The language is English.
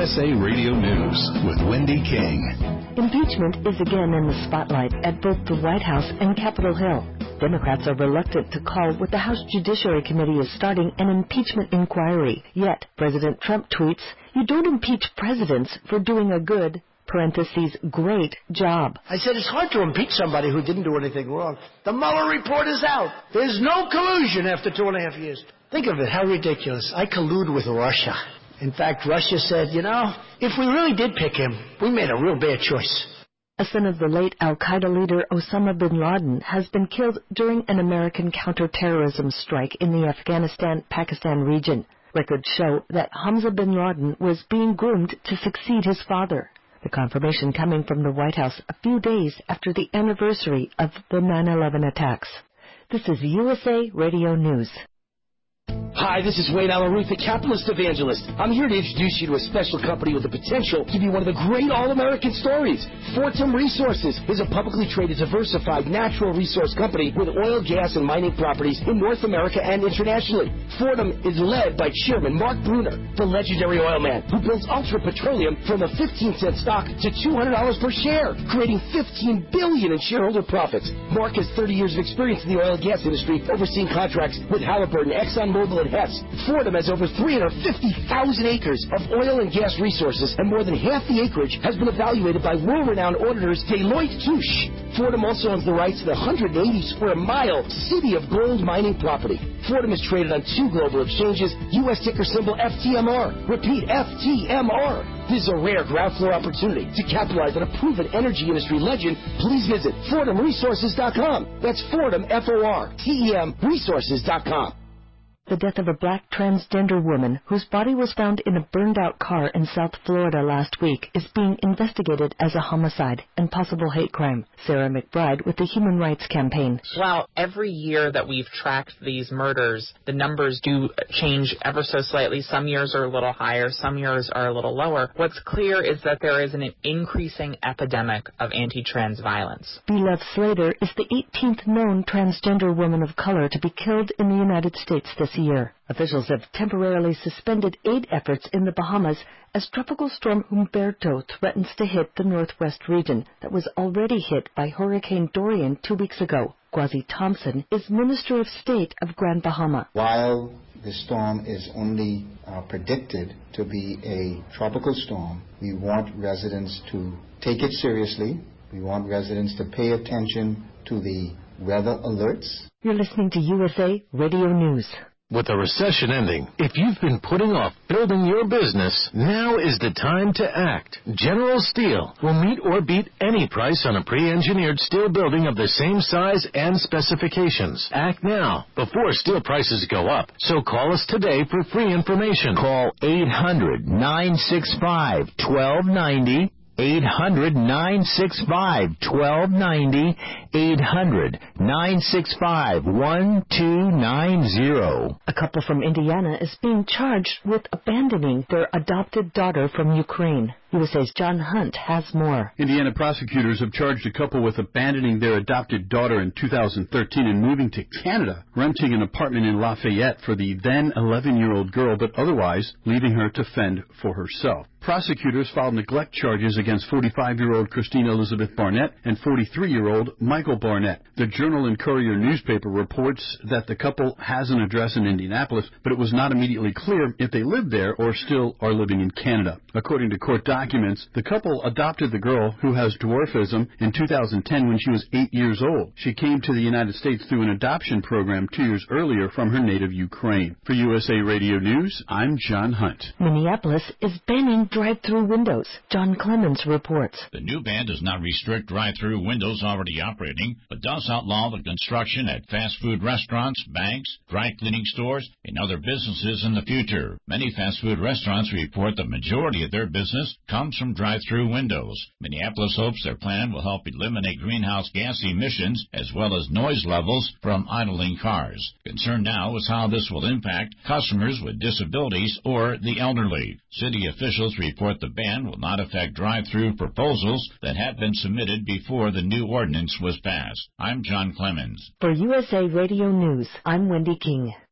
USA Radio News with Wendy King. Impeachment is again in the spotlight at both the White House and Capitol Hill. Democrats are reluctant to call what the House Judiciary Committee is starting an impeachment inquiry. Yet, President Trump tweets, "You don't impeach presidents for doing a good, parentheses, great job." I said it's hard to impeach somebody who didn't do anything wrong. The Mueller report is out. There's no collusion after 2.5 years. Think of it, how ridiculous. I collude with Russia. In fact, Russia said, if we really did pick him, we made a real bad choice. A son of the late al-Qaeda leader Osama bin Laden has been killed during an American counterterrorism strike in the Afghanistan-Pakistan region. Records show that Hamza bin Laden was being groomed to succeed his father. The confirmation coming from the White House a few days after the anniversary of the 9/11 attacks. This is USA Radio News. Hi, this is Wayne Alaruth, the Capitalist Evangelist. I'm here to introduce you to a special company with the potential to be one of the great all-American stories. Fortum Resources is a publicly traded, diversified natural resource company with oil, gas, and mining properties in North America and internationally. Fortum is led by Chairman Mark Bruner, the legendary oil man who builds Ultra Petroleum from a 15-cent stock to $200 per share, creating $15 billion in shareholder profits. Mark has 30 years of experience in the oil and gas industry, overseeing contracts with Halliburton, ExxonMobil, and Hess. Fortum has over 350,000 acres of oil and gas resources, and more than half the acreage has been evaluated by world-renowned auditors Deloitte Touche. Fortum also owns the rights to the 180-square-mile City of Gold mining property. Fortum is traded on 2 global exchanges, U.S. ticker symbol FTMR. Repeat, FTMR. This is a rare ground floor opportunity to capitalize on a proven energy industry legend. Please visit FortumResources.com. That's Fortum, F-O-R-T-E-M, resources.com. The death of a black transgender woman whose body was found in a burned-out car in South Florida last week is being investigated as a homicide and possible hate crime. Sarah McBride with the Human Rights Campaign. Well, every year that we've tracked these murders, the numbers do change ever so slightly. Some years are a little higher, some years are a little lower. What's clear is that there is an increasing epidemic of anti-trans violence. Beloved Slater is the 18th known transgender woman of color to be killed in the United States this year. Officials have temporarily suspended aid efforts in the Bahamas as Tropical Storm Humberto threatens to hit the northwest region that was already hit by Hurricane Dorian 2 weeks ago. Quasi Thompson is Minister of State of Grand Bahama. While the storm is only predicted to be a tropical storm, we want residents to take it seriously. We want residents to pay attention to the weather alerts. You're listening to USA Radio News. With the recession ending, if you've been putting off building your business, now is the time to act. General Steel will meet or beat any price on a pre-engineered steel building of the same size and specifications. Act now, before steel prices go up. So call us today for free information. Call 800-965-1290. 800-965-1290, 800-965-1290. A couple from Indiana is being charged with abandoning their adopted daughter from Ukraine. USA's John Hunt has more. Indiana prosecutors have charged a couple with abandoning their adopted daughter in 2013 and moving to Canada, renting an apartment in Lafayette for the then 11-year-old girl, but otherwise leaving her to fend for herself. Prosecutors filed neglect charges against 45-year-old Christina Elizabeth Barnett and 43-year-old Michael Barnett. The Journal and Courier newspaper reports that the couple has an address in Indianapolis, but it was not immediately clear if they lived there or still are living in Canada. According to court documents, the couple adopted the girl, who has dwarfism, in 2010 when she was 8 years old. She came to the United States through an adoption program 2 years earlier from her native Ukraine. For USA Radio News, I'm John Hunt. Minneapolis is banning drive-through windows. John Clemens reports. The new ban does not restrict drive-through windows already operating, but does outlaw the construction at fast food restaurants, banks, dry cleaning stores, and other businesses in the future. Many fast food restaurants report the majority of their business comes from drive-through windows. Minneapolis hopes their plan will help eliminate greenhouse gas emissions as well as noise levels from idling cars. Concern now is how this will impact customers with disabilities or the elderly. City officials report the ban will not affect drive-through proposals that had been submitted before the new ordinance was passed. I'm John Clemens. For USA Radio News, I'm Wendy King.